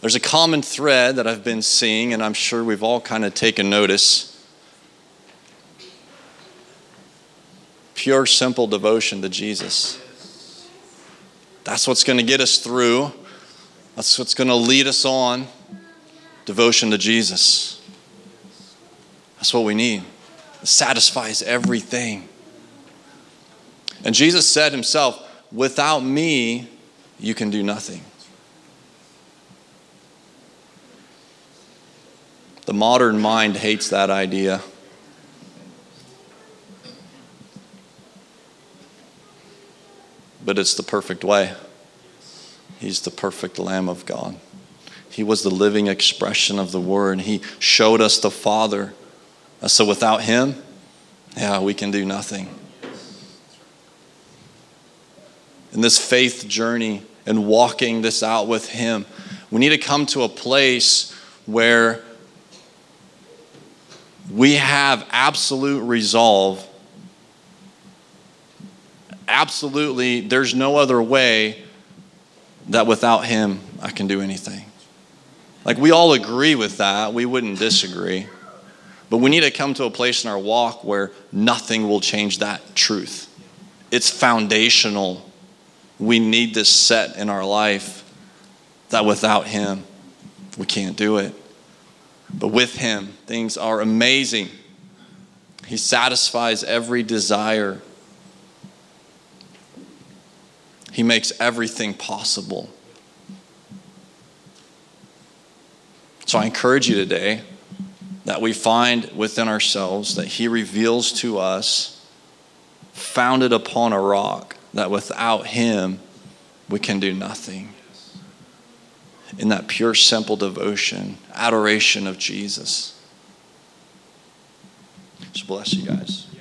There's a common thread that I've been seeing, and I'm sure we've all kind of taken notice. Pure, simple devotion to Jesus. That's what's going to get us through. That's what's going to lead us on. Devotion to Jesus. That's what we need. It satisfies everything. And Jesus said himself, without me, you can do nothing. The modern mind hates that idea. But it's the perfect way. He's the perfect Lamb of God. He was the living expression of the Word. He showed us the Father. So without him, we can do nothing. In this faith journey and walking this out with him, we need to come to a place where we have absolute resolve. Absolutely, there's no other way that without him I can do anything. Like, we all agree with that. We wouldn't disagree. But we need to come to a place in our walk where nothing will change that truth. It's foundational. We need this set in our life that without him, we can't do it. But with him, things are amazing. He satisfies every desire. He makes everything possible. So I encourage you today that we find within ourselves that he reveals to us, founded upon a rock, that without him we can do nothing. In that pure, simple devotion, adoration of Jesus. So bless you guys.